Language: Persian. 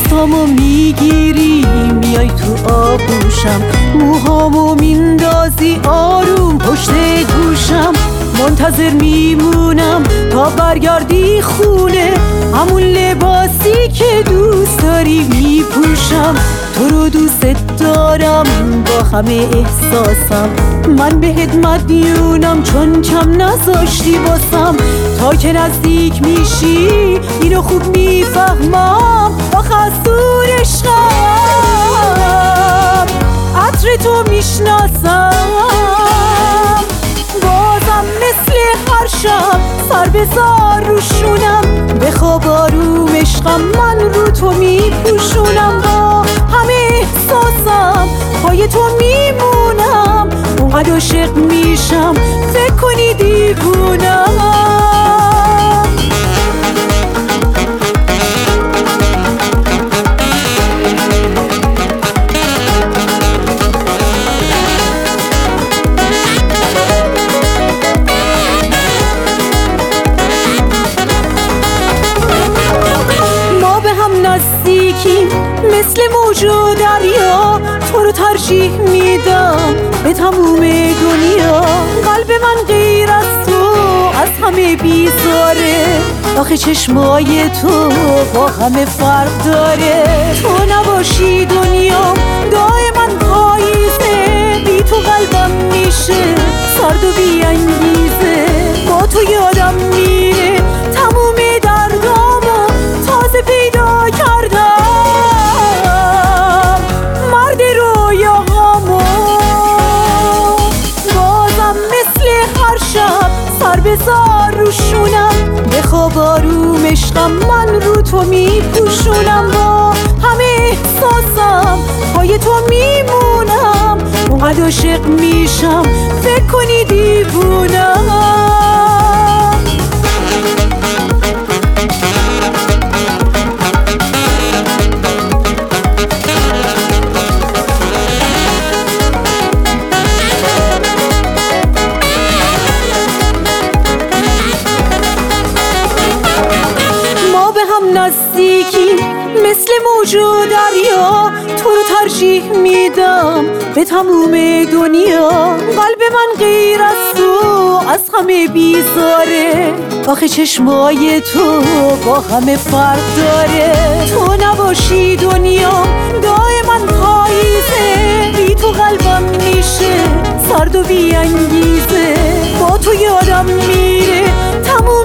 دستامو میگیری میای تو آغوشم، موهامو میندازی آروم پشت گوشم. منتظر میمونم تا برگردی خونه، همون لباسی که دوست داری میپوشم. تو رو دوست دارم با همه احساسم، من بهت مدیونم چون کم نذاشتی باسم. تا که نزدیک میشی اینو خوب میفهمم، آخه از دور عشقم عطر تو میشناسم. بازم مثل هر شب سر بذار روشونم، بخواب آروم عشقم من رو تو میپوشونم. با همه احساسم پای تو میمونم، اونقدر عاشق میشم فکر کنی دیوونم. نزدیکیم مثل موج و دریا، تو رو ترجیح میدم به تموم دنیا. قلب من غیر از تو از همه بیزاره، آخه چشمای تو با همه فرق داره. تو نباشی دنیام دائما پاییزه، بی تو قلبم میشه سرد و بی انگیزه. با تو یادم میره تموم دردامو تازه پیدا کردم، مرد رویاهامو. بازم مثل هر شب سر بذار روشونم، بخواب آروم عشقم من رو تو میپوشونم. با همه احساسم پای تو میمونم، اونقدر عاشق میشم فکر کنی دیوونم. نزدیکی مثل موج و دریا، تو رو ترجیح میدم به تموم دنیا. قلب من غیر از تو از همه بیزاره، آخه چشمای تو با همه فرق داره. تو نباشی دنیا دائما پاییزه، بی تو قلبم میشه سرد و بی انگیزه. با تو یادم میره تموم